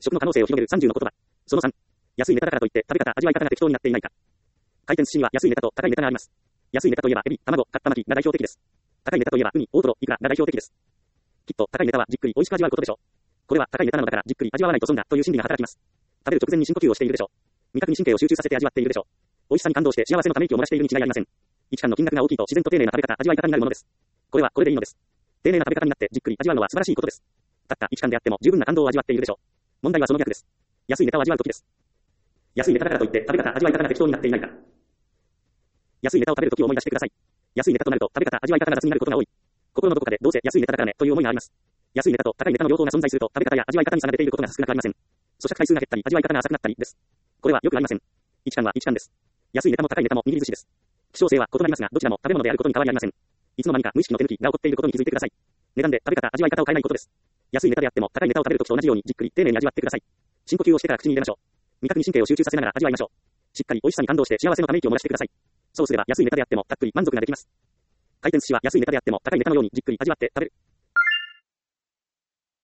食の可能性を広げる30の言葉。その3。安いネタだからといって食べ方、味わい方が適当になっていないか。回転寿司には安いネタと高いネタがあります。安いネタといえばエビ、卵、カッタ巻きが代表的です。高いネタといえばウニ、大トロ、イクラが代表的です。きっと高いネタはじっくり美味しく味わうことでしょう。これは高いネタなのだからじっくり味わわないと損だという心理が働きます。食べる直前に深呼吸をしているでしょう。味覚に神経を集中させて味わっているでしょう。美味しさに感動して幸せのため息を漏らしているに違いありません。一貫の金額が大きいと自然と丁寧な食べ方、味わい方になるものです。これはこれでいいのです。丁寧な食べ方になってじっくり味わうのは素晴らしいことです。たった一貫であっても十分な感動を味わっているでしょう。問題はその逆です。安いネタを味わうときです。安いネタだからといって食べ方、味わい方が適当になっていないか。安いネタを食べるときを思い出してください。安いネタとなると食べ方、味わい方が雑になることが多い。心のどこかでどうせ安いネタだからねという思いがあります。安いネタと高いネタの両方が存在すると食べ方や味わい方に差が出ていることが少なくありません。咀嚼回数が減ったり味わい方が浅くなったりです。これはよくありません。一貫は一貫です。安いネタも高いネタも握り寿司です。希少性は異なりますがどちらも食べ物であることに変わりありません。いつの間にか無意識の手抜きが起こっていることに気づいてください。値段で食べ方、味わい方を変えないことです。安いネタであっても高いネタを食べるときと同じようにじっくり丁寧に味わってください。深呼吸をしてから口に入れましょう。味覚に神経を集中させながら味わいましょう。しっかり美味しさに感動して幸せのため息を漏らしてください。そうすれば安いネタであってもたっぷり満足ができます。回転寿司は安いネタであっても高いネタのようにじっくり味わって食べる。